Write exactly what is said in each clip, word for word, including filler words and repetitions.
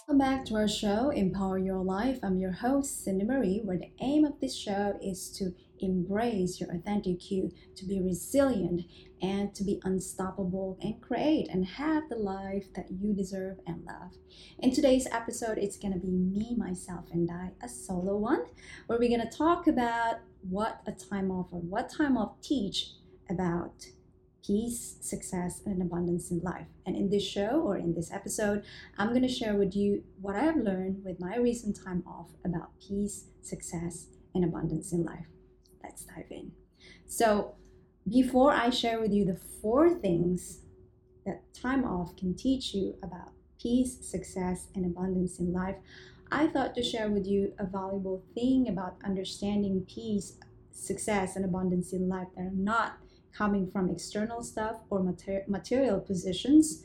Welcome back to our show, Empower Your Life. I'm your host, Cindy Marie, where the aim of this show is to embrace your authentic you, to be resilient, and to be unstoppable and create and have the life that you deserve and love. In today's episode, it's going to be me, myself, and I, a solo one, where we're going to talk about what a time off or what time off teach about peace, success, and abundance in life. And in this show or in this episode, I'm going to share with you what I've learned with my recent time off about peace, success, and abundance in life. Let's dive in. So, before I share with you the four things that time off can teach you about peace, success, and abundance in life, I thought to share with you a valuable thing about understanding peace, success, and abundance in life that are not coming from external stuff or mater- material positions.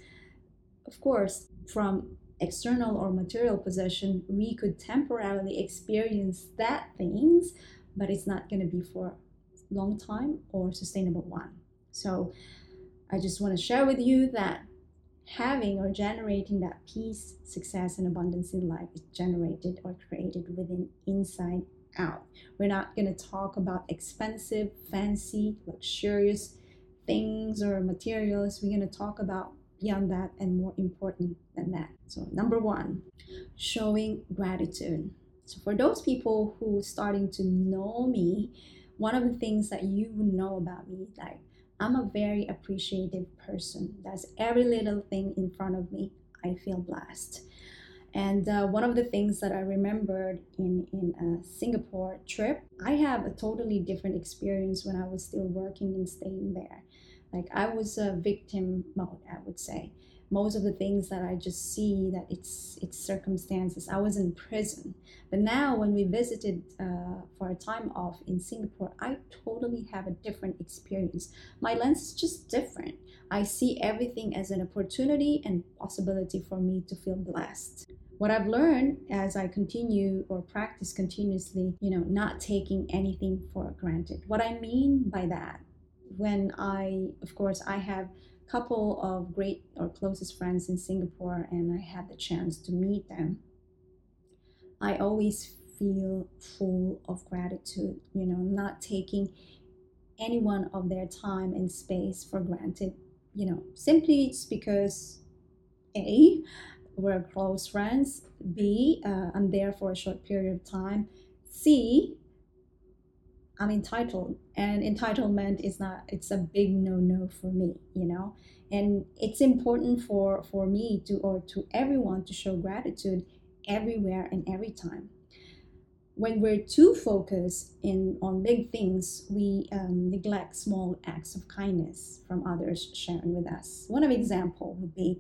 Of course, from external or material possession, we could temporarily experience that things, but it's not going to be for a long time or sustainable one. So I just want to share with you that having or generating that peace, success, and abundance in life is generated or created within inside out. We're not going to talk about expensive, fancy, luxurious things or materials. We're going to talk about beyond that and more important than that. So, number one, showing gratitude. So, for those people who starting to know me, one of the things that you would know about me, like I'm a very appreciative person. That's every little thing in front of me. I feel blessed. And uh, one of the things that I remembered in, in a Singapore trip, I have a totally different experience when I was still working and staying there. Like I was a victim mode, I would say. Most of the things that I just see that it's it's circumstances. I was in prison, but now when we visited uh, for a time off in Singapore, I totally have a different experience. My lens is just different. I see everything as an opportunity and possibility for me to feel blessed. What I've learned as I continue or practice continuously, you know, not taking anything for granted. What I mean by that, when I, of course, I have a couple of great or closest friends in Singapore and I had the chance to meet them, I always feel full of gratitude, you know, not taking any one of their time and space for granted, you know, simply it's because A, we're close friends. B, uh, I'm there for a short period of time. C, I'm entitled, and entitlement is not. It's a big no-no for me, you know. And it's important for for me to or to everyone to show gratitude everywhere and every time. When we're too focused in on big things, we um, neglect small acts of kindness from others sharing with us. One of example would be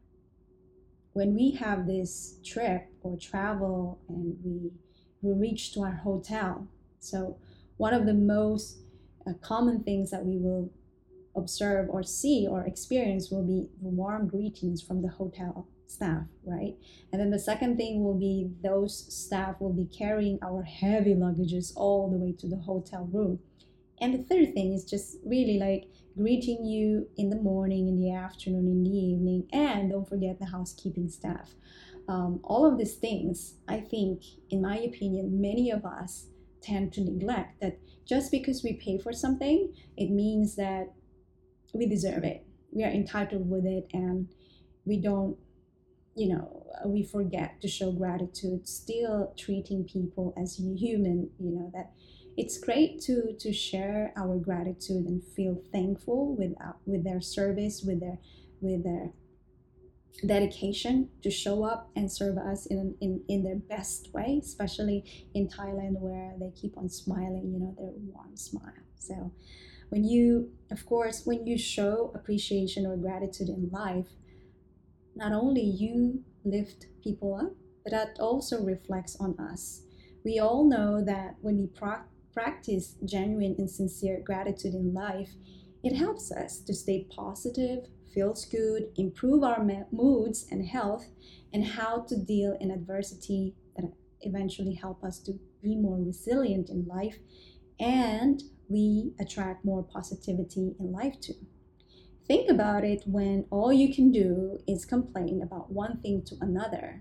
when we have this trip or travel and we we reach to our hotel. So one of the most uh, common things that we will observe or see or experience will be warm greetings from the hotel staff, right? And then the second thing will be those staff will be carrying our heavy luggages all the way to the hotel room. And the third thing is just really like greeting you in the morning, in the afternoon, in the evening, and don't forget the housekeeping staff. Um, all of these things, I think, in my opinion, many of us tend to neglect that just because we pay for something, it means that we deserve it. We are entitled with it, and we don't, you know, we forget to show gratitude, still treating people as human, you know, that it's great to to share our gratitude and feel thankful with uh, with their service, with their with their dedication to show up and serve us in, in in their best way, especially in Thailand where they keep on smiling, you know, their warm smile. So when you, of course, when you show appreciation or gratitude in life, not only you lift people up, but that also reflects on us. We all know that when we pro- practice genuine and sincere gratitude in life, it helps us to stay positive, feels good, improve our ma- moods and health, and how to deal in adversity that eventually help us to be more resilient in life, and we attract more positivity in life too. Think about it when all you can do is complain about one thing to another.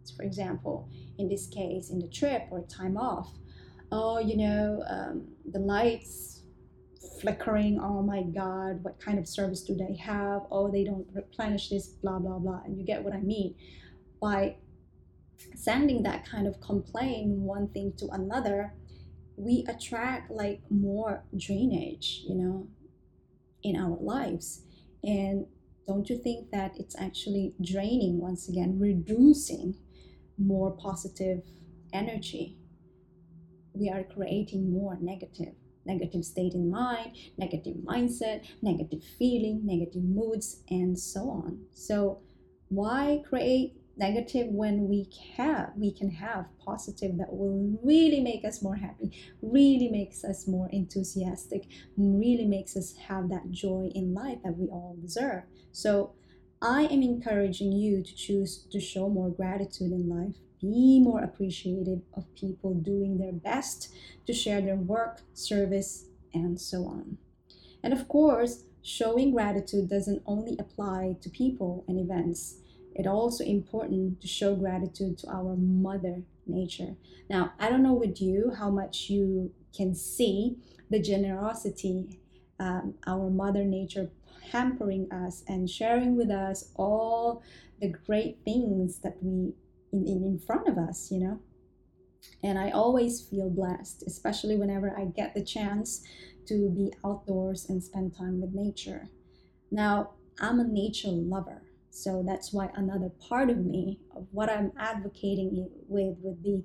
For example, in this case, in the trip or time off, oh, you know, um, the lights flickering. Oh my God, what kind of service do they have? Oh, they don't replenish this, blah, blah, blah. And you get what I mean. By sending that kind of complaint one thing to another, we attract like more drainage, you know, in our lives. And don't you think that it's actually draining, once again, reducing more positive energy? We are creating more negative negative state in mind, negative mindset, negative feeling, negative moods, and so on. So why create negative when we have we can have positive that will really make us more happy, really makes us more enthusiastic, really makes us have that joy in life that we all deserve. So I am encouraging you to choose to show more gratitude in life. Be more appreciative of people doing their best to share their work, service, and so on. And of course, showing gratitude doesn't only apply to people and events. It's also important to show gratitude to our mother nature. Now, I don't know with you how much you can see the generosity, um, our mother nature hampering us and sharing with us all the great things that we in, in, in front of us, you know. And I always feel blessed, especially whenever I get the chance to be outdoors and spend time with nature. Now, I'm a nature lover, so that's why another part of me, of what I'm advocating with, would be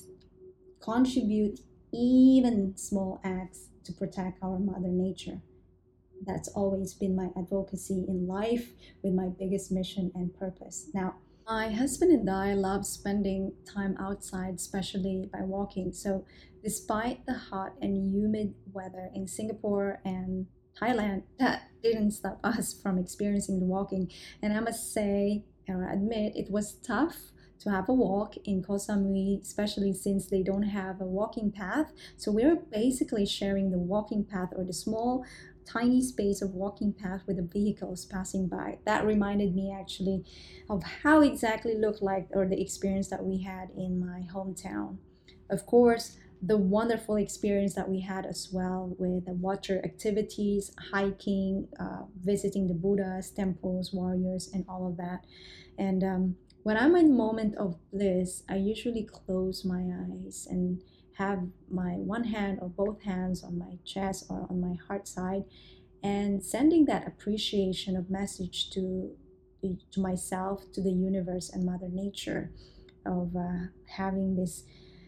contribute even small acts to protect our mother nature. That's always been my advocacy in life, with my biggest mission and purpose. Now, my husband and I love spending time outside, especially by walking. So, despite the hot and humid weather in Singapore and Thailand, that didn't stop us from experiencing the walking. And I must say, or admit, it was tough to have a walk in Koh Samui, especially since they don't have a walking path. So, we're basically sharing the walking path, or the small tiny space of walking path with the vehicles passing by. That reminded me actually of how exactly looked like, or the experience that we had in my hometown. Of course, the wonderful experience that we had as well with the water activities, hiking, uh, visiting the Buddhas, temples, warriors, and all of that. And um, when I'm in a moment of bliss, I usually close my eyes and have my one hand or both hands on my chest or on my heart side, and sending that appreciation of message to to myself, to the universe and mother nature, of uh, having this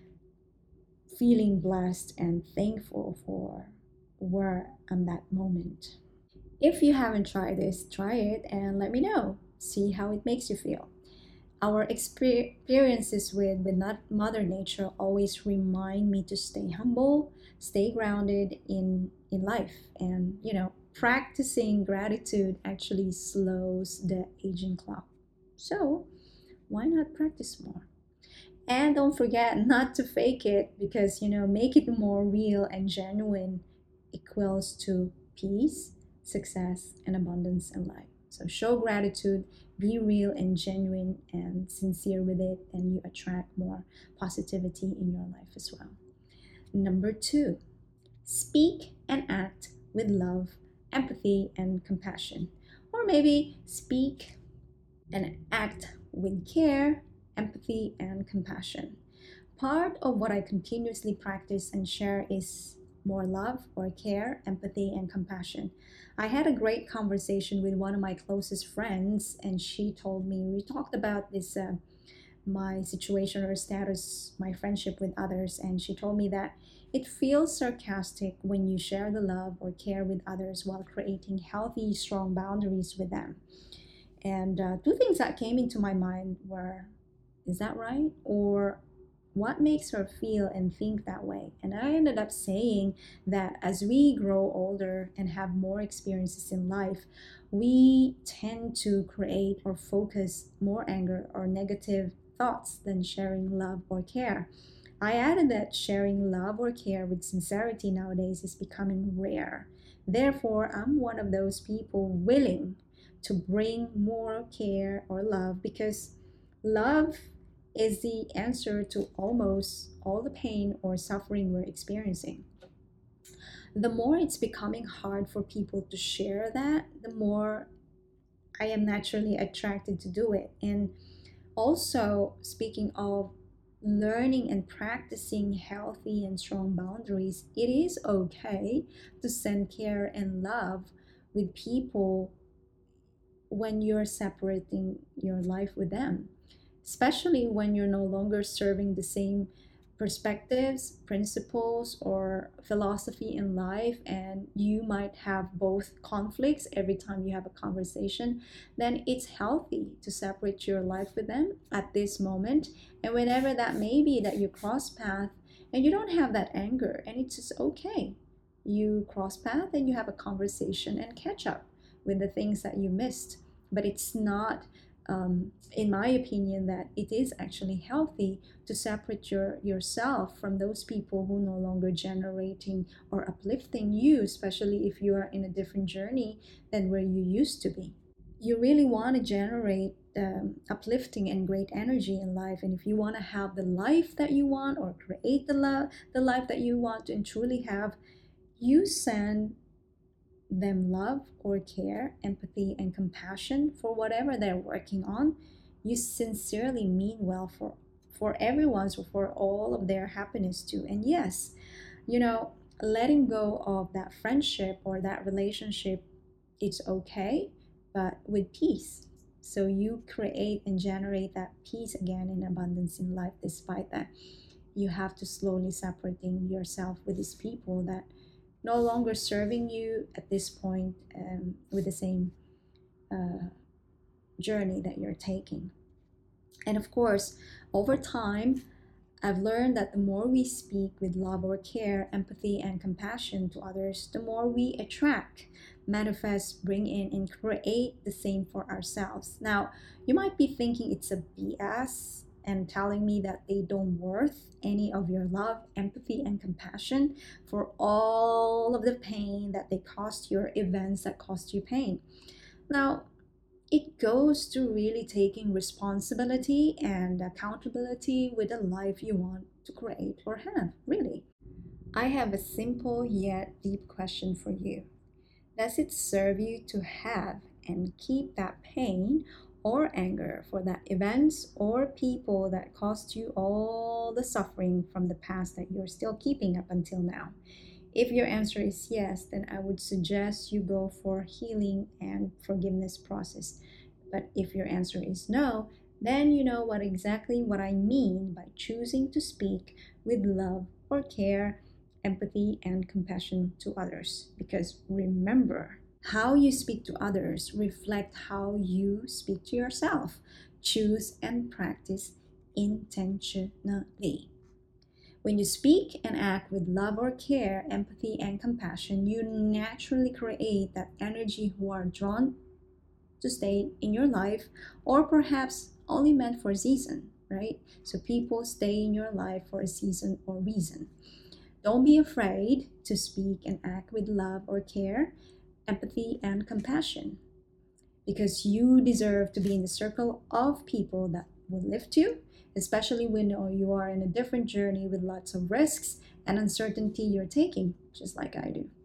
feeling blessed and thankful for where I'm that moment. If you haven't tried this, try it and let me know. See how it makes you feel. Our experiences with, with not Mother Nature always remind me to stay humble, stay grounded in, in life. And, you know, practicing gratitude actually slows the aging clock. So, why not practice more? And don't forget not to fake it, because, you know, make it more real and genuine equals to peace, success, and abundance in life. So show gratitude, be real and genuine and sincere with it, and you attract more positivity in your life as well. Number two, speak and act with love, empathy, and compassion. Or maybe speak and act with care, empathy, and compassion. Part of what I continuously practice and share is more love or care, empathy, and compassion. I had a great conversation with one of my closest friends, and she told me, we talked about this, uh, my situation or status, my friendship with others, and she told me that it feels sarcastic when you share the love or care with others while creating healthy, strong boundaries with them. And uh, two things that came into my mind were, is that right? Or what makes her feel and think that way? And I ended up saying that as we grow older and have more experiences in life, we tend to create or focus more anger or negative thoughts than sharing love or care. I added that sharing love or care with sincerity nowadays is becoming rare. Therefore, I'm one of those people willing to bring more care or love, because love is the answer to almost all the pain or suffering we're experiencing. The more it's becoming hard for people to share that, the more I am naturally attracted to do it. And also, speaking of learning and practicing healthy and strong boundaries, it is okay to send care and love with people when you're separating your life with them, especially when you're no longer serving the same perspectives, principles, or philosophy in life, and you might have both conflicts every time you have a conversation. Then it's healthy to separate your life with them at this moment, and whenever that may be that you cross path and you don't have that anger, and it's just okay. You cross path and you have a conversation and catch up with the things that you missed. But it's not, um, in my opinion, that it is actually healthy to separate your yourself from those people who no longer generating or uplifting you, especially if you are in a different journey than where you used to be. You really want to generate um, uplifting and great energy in life, and if you want to have the life that you want or create the love the life that you want and truly have, you send them love or care, empathy, and compassion for whatever they're working on. You sincerely mean well for for everyone's or for all of their happiness too. And yes, you know, letting go of that friendship or that relationship, it's okay, but with peace. So you create and generate that peace again in abundance in life. Despite that, you have to slowly separating yourself with these people that no longer serving you at this point, um, with the same uh, journey that you're taking. And of course, over time, I've learned that the more we speak with love or care, empathy, and compassion to others, the more we attract, manifest, bring in, and create the same for ourselves. Now, you might be thinking it's a B S and telling me that they don't worth any of your love, empathy, and compassion for all of the pain that they cost you, or events that cost you pain. Now, it goes to really taking responsibility and accountability with the life you want to create or have, really. I have a simple yet deep question for you. Does it serve you to have and keep that pain or anger for that events or people that caused you all the suffering from the past that you're still keeping up until now? If your answer is yes, then I would suggest you go for healing and forgiveness process. But if your answer is no, then you know what exactly what I mean by choosing to speak with love or care, empathy, and compassion to others. Because remember, how you speak to others reflect how you speak to yourself. Choose and practice intentionally. When you speak and act with love or care, empathy, and compassion, you naturally create that energy who are drawn to stay in your life, or perhaps only meant for a season, right? So people stay in your life for a season or reason. Don't be afraid to speak and act with love or care, empathy, and compassion, because you deserve to be in the circle of people that will lift you, especially when you are in a different journey with lots of risks and uncertainty you're taking, just like I do.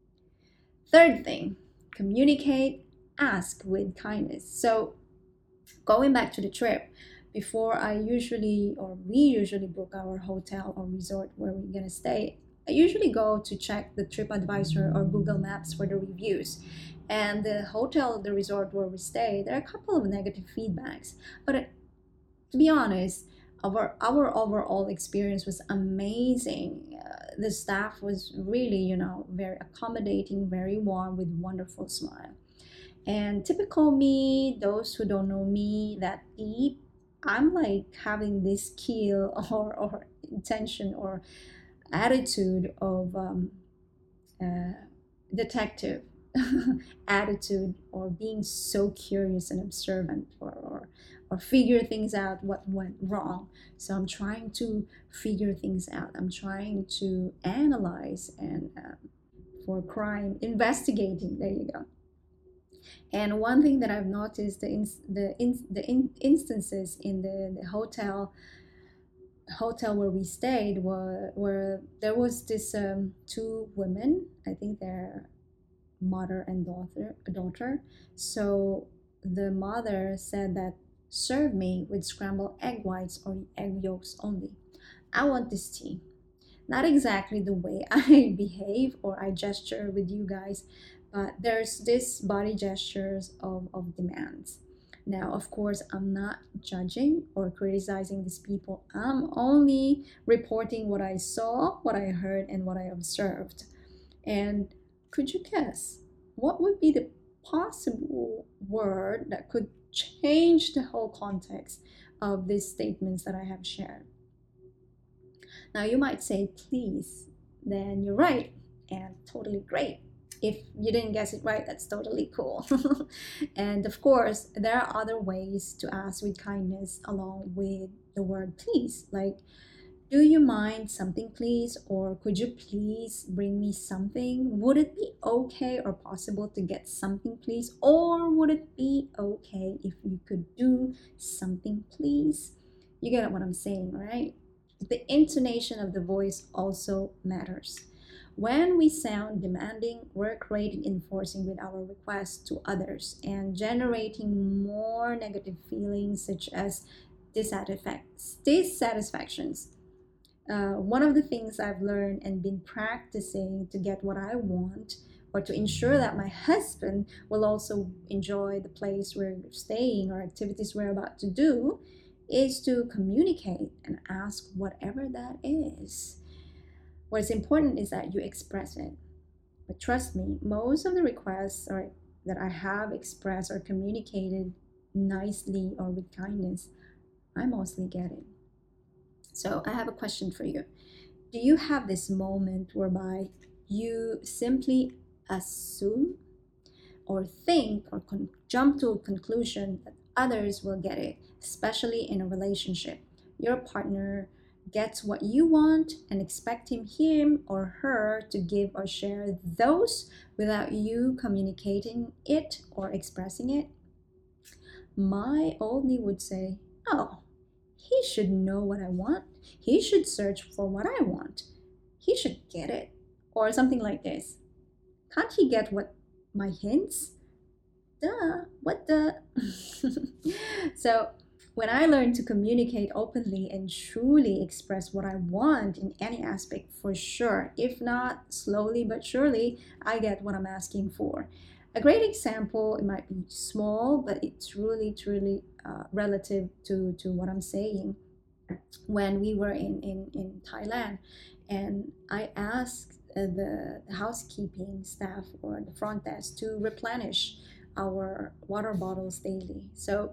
Third thing, communicate, ask with kindness. So, going back to the trip, before I usually, or we usually book our hotel or resort where we're gonna stay, I usually go to check the TripAdvisor or Google Maps for the reviews. And the hotel, the resort where we stay, there are a couple of negative feedbacks. But uh, to be honest, our our overall experience was amazing. Uh, the staff was really, you know, very accommodating, very warm, with wonderful smile. And typical me, those who don't know me that deep, I'm like having this skill or, or intention or attitude of um, uh, detective attitude, or being so curious and observant, or, or or figure things out what went wrong. So I'm trying to figure things out. I'm trying to analyze and um, for crime investigating. There you go. And one thing that I've noticed, the ins- the in- the in- instances in the, the hotel hotel where we stayed were where there was this um, two women. I think they're mother and daughter daughter. So the mother said that serve me with scrambled egg whites or egg yolks only. I want this tea. Not exactly the way I behave or I gesture with you guys, but there's this body gestures of, of demands. Now, of course, I'm not judging or criticizing these people. I'm only reporting what I saw, what I heard, and what I observed. And could you guess what would be the possible word that could change the whole context of these statements that I have shared? Now, you might say, please, then you're right, and totally great. If you didn't guess it right, that's totally cool. And of course, there are other ways to ask with kindness along with the word please, like, do you mind something, please? Or could you please bring me something? Would it be okay or possible to get something, please? Or would it be okay if you could do something, please? You get what I'm saying, right? The intonation of the voice also matters. When we sound demanding, we're creating enforcing with our requests to others and generating more negative feelings such as dissatisfactions. Uh, one of the things I've learned and been practicing to get what I want or to ensure that my husband will also enjoy the place we're staying or activities we're about to do is to communicate and ask whatever that is. What's important is that you express it. But trust me, most of the requests or that I have expressed or communicated nicely or with kindness, I mostly get it. So I have a question for you. Do you have this moment whereby you simply assume or think or con- jump to a conclusion that others will get it, especially in a relationship? Your partner gets what you want and expecting him or her to give or share those without you communicating it or expressing it? My old me would say, oh, he should know what I want. He should search for what I want. He should get it. Or something like this. Can't he get what my hints? Duh, what the? So, when I learn to communicate openly and truly express what I want in any aspect, for sure, if not slowly but surely, I get what I'm asking for. A great example, it might be small, but it's really, truly uh, relative to, to what I'm saying. When we were in, in, in Thailand, and I asked uh, the, the housekeeping staff or the front desk to replenish our water bottles daily. So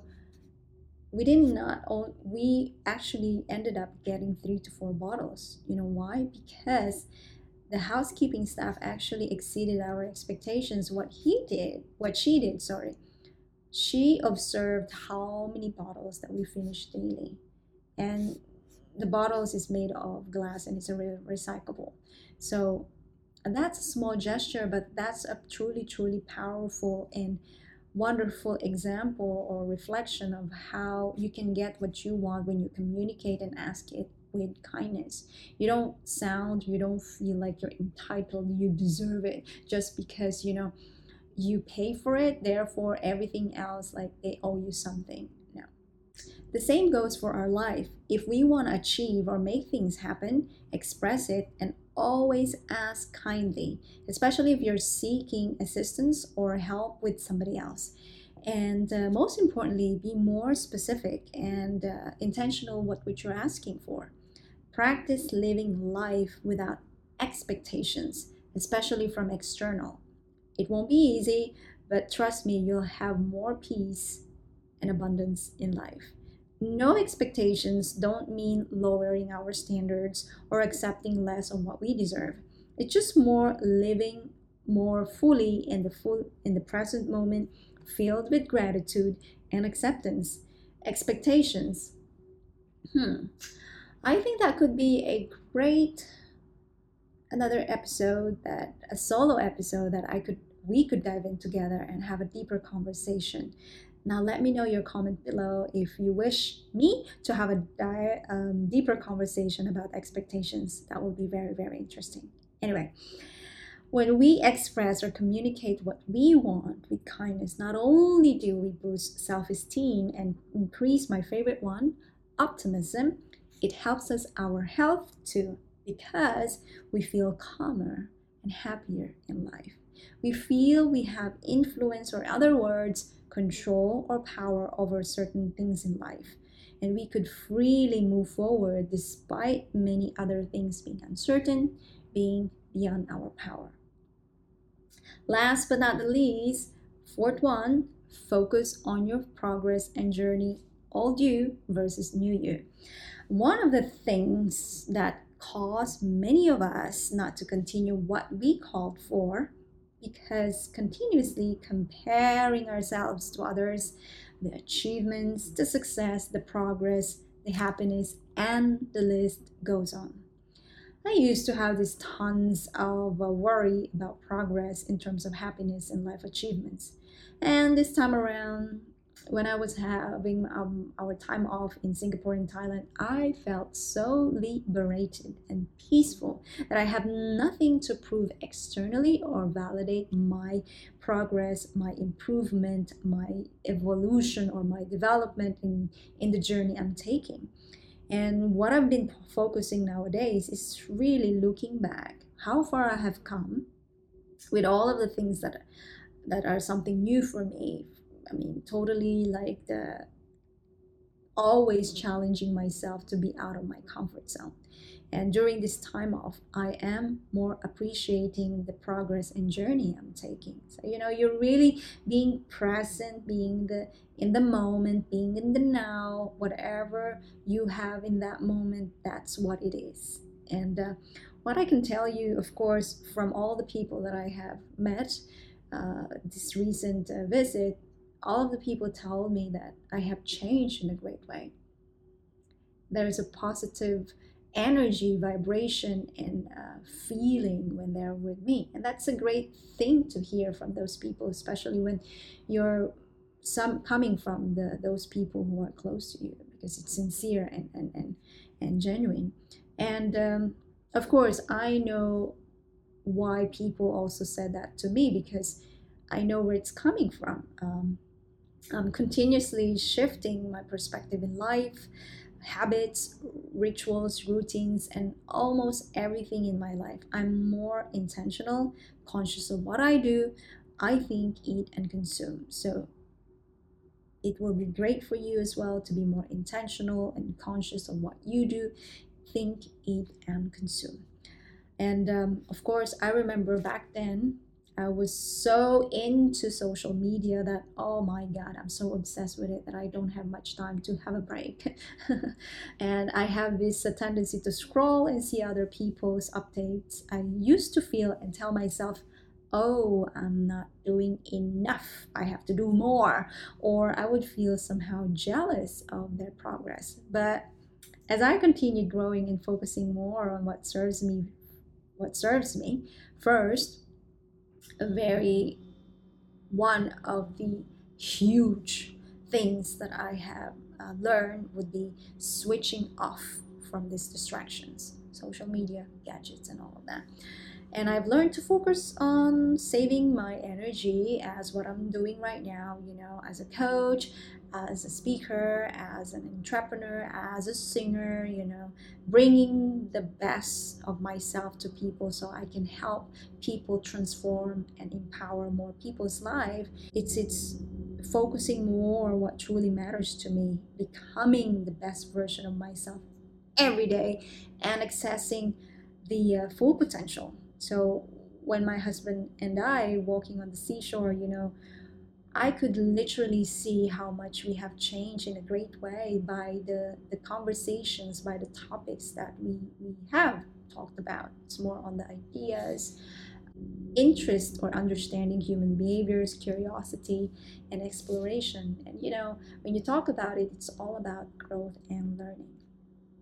we did not own, we actually ended up getting three to four bottles. You know why? Because the housekeeping staff actually exceeded our expectations. What he did, what she did, sorry, she observed how many bottles that we finished daily. And the bottles is made of glass and it's a re- recyclable. So and that's a small gesture, but that's a truly, truly powerful and wonderful example or reflection of how you can get what you want when you communicate and ask it with kindness. You don't sound, you don't feel like you're entitled, you deserve it just because, you know, you pay for it, therefore everything else, like they owe you something. No. The same goes for our life. If we want to achieve or make things happen, express it and always ask kindly, especially if you're seeking assistance or help with somebody else. And uh, most importantly, be more specific and uh, intentional what which you're asking for. Practice living life without expectations, especially from external. It won't be easy, but trust me, you'll have more peace and abundance in life. No expectations don't mean lowering our standards or accepting less of what we deserve. It's just more living more fully in the full in the present moment, filled with gratitude and acceptance. Expectations. Hmm. I think that could be a great another episode that a solo episode that I could we could dive in together and have a deeper conversation. Now, let me know your comment below if you wish me to have a di- um, deeper conversation about expectations. That would be very, very interesting. Anyway, when we express or communicate what we want with kindness, not only do we boost self esteem and increase my favorite one, optimism, it helps us our health too because we feel calmer and happier in life. We feel we have influence, or other words, control or power over certain things in life. And we could freely move forward despite many other things being uncertain, being beyond our power. Last but not the least, fourth one, focus on your progress and journey, old you versus new you. One of the things that cause many of us not to continue what we called for, because continuously comparing ourselves to others, the achievements, the success, the progress, the happiness, and the list goes on. I used to have this tons of uh, worry about progress in terms of happiness and life achievements. And this time around, when I was having um, our time off in Singapore and Thailand, I felt so liberated and peaceful that I have nothing to prove externally or validate my progress, my improvement, my evolution, or my development in, in the journey I'm taking. And what I've been focusing nowadays is really looking back how far I have come with all of the things that that are something new for me. I mean, totally like the always challenging myself to be out of my comfort zone. And during this time off, I am more appreciating the progress and journey I'm taking. So, you know, you're really being present, being the in the moment, being in the now, whatever you have in that moment, that's what it is. And uh, what I can tell you, of course, from all the people that I have met uh, this recent uh, visit, all of the people told me that I have changed in a great way. There is a positive energy, vibration, and uh, feeling when they're with me. And that's a great thing to hear from those people, especially when you're some coming from the those people who are close to you, because it's sincere and and and, and genuine. And um, of course, I know why people also said that to me, because I know where it's coming from. Um, I'm continuously shifting my perspective in life, habits, rituals, routines, and almost everything in my life. I'm more intentional, conscious of what I do, I think, eat, and consume. So it will be great for you as well to be more intentional and conscious of what you do, think, eat, and consume. And um, of course, I remember back then, I was so into social media that, oh my God, I'm so obsessed with it that I don't have much time to have a break. And I have this uh, tendency to scroll and see other people's updates. I used to feel and tell myself, oh, I'm not doing enough. I have to do more. Or I would feel somehow jealous of their progress. But as I continued growing and focusing more on what serves me, what serves me first, a very one of the huge things that I have uh, learned would be switching off from these distractions, social media, gadgets, and all of that. And I've learned to focus on saving my energy, as what I'm doing right now, you know, as a coach, as a speaker, as an entrepreneur, as a singer, you know, bringing the best of myself to people so I can help people transform and empower more people's life. It's it's focusing more on what truly matters to me, becoming the best version of myself every day, and accessing the uh, full potential. So when my husband and I walking on the seashore, you know, I could literally see how much we have changed in a great way by the, the conversations, by the topics that we, we have talked about. It's more on the ideas, interest, or understanding human behaviors, curiosity, and exploration. And you know, when you talk about it, it's all about growth and learning.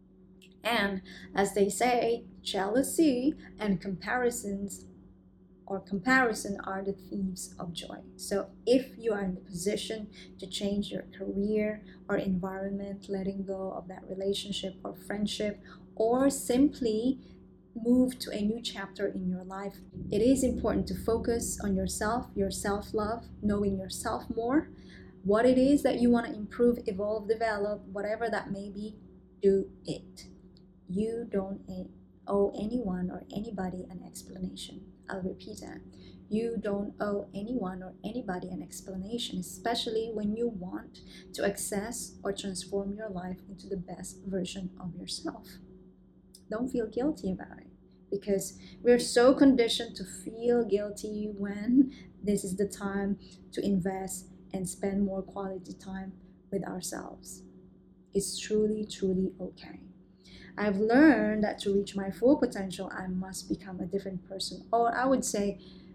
And as they say, jealousy and comparisons or comparison are the thieves of joy. So if you are in the position to change your career or environment, letting go of that relationship or friendship, or simply move to a new chapter in your life, it is important to focus on yourself, your self-love, knowing yourself more, what it is that you want to improve, evolve, develop, whatever that may be, do it. You don't owe anyone or anybody an explanation. I'll repeat that. You don't owe anyone or anybody an explanation, especially when you want to access or transform your life into the best version of yourself. Don't feel guilty about it, because we're so conditioned to feel guilty when this is the time to invest and spend more quality time with ourselves. It's truly, truly okay. I've learned that to reach my full potential, I must become a different person. Or I would say,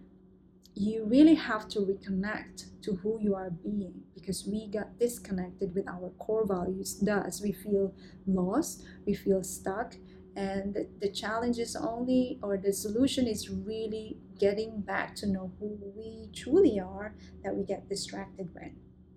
you really have to reconnect to who you are being, because we got disconnected with our core values. Thus, we feel lost, we feel stuck, and the, the challenge is only, or the solution is really getting back to know who we truly are, that we get distracted with.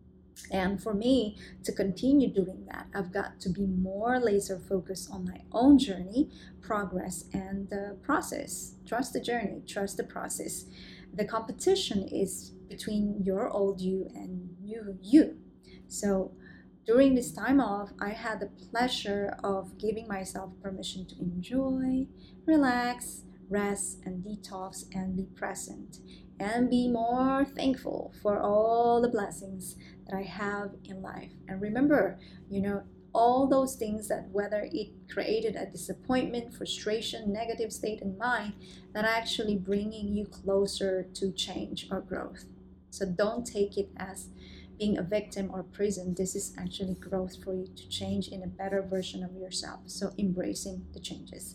And for me to continue doing that, I've got to be more laser focused on my own journey, progress, and the process. Trust the journey, trust the process. The competition is between your old you and new you. So during this time off, I had the pleasure of giving myself permission to enjoy, relax, rest, and detox, and be present, and be more thankful for all the blessings that I have in life. And remember, you know, all those things that, whether it created a disappointment, frustration, negative state in mind, that are actually bringing you closer to change or growth. So don't take it as being a victim or prison. This is actually growth for you to change in a better version of yourself. So embracing the changes.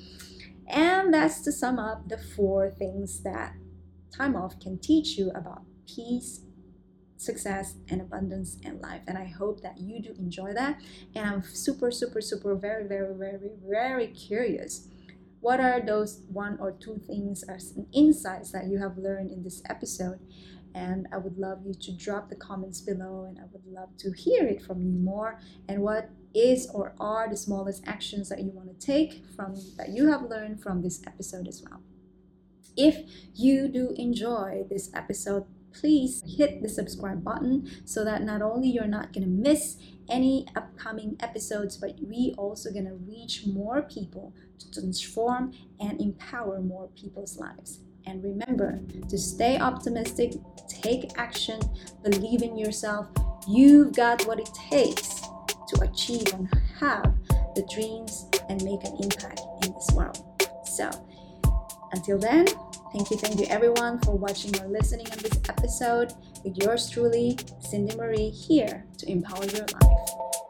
And that's to sum up the four things that time off can teach you about peace, success, and abundance in life. And I hope that you do enjoy that. And I'm super, super, super, very, very, very, very curious. What are those one or two things or insights that you have learned in this episode? And I would love you to drop the comments below, and I would love to hear it from you more. And what is or are the smallest actions that you want to take from that you have learned from this episode as well. If you do enjoy this episode, please hit the subscribe button so that not only you're not going to miss any upcoming episodes, but we also going to reach more people to transform and empower more people's lives. And remember to stay optimistic, take action, believe in yourself. You've got what it takes to achieve and have the dreams and make an impact in this world. So until then, thank you, thank you everyone for watching or listening on this episode with yours truly, Cindy Marie, here to empower your life.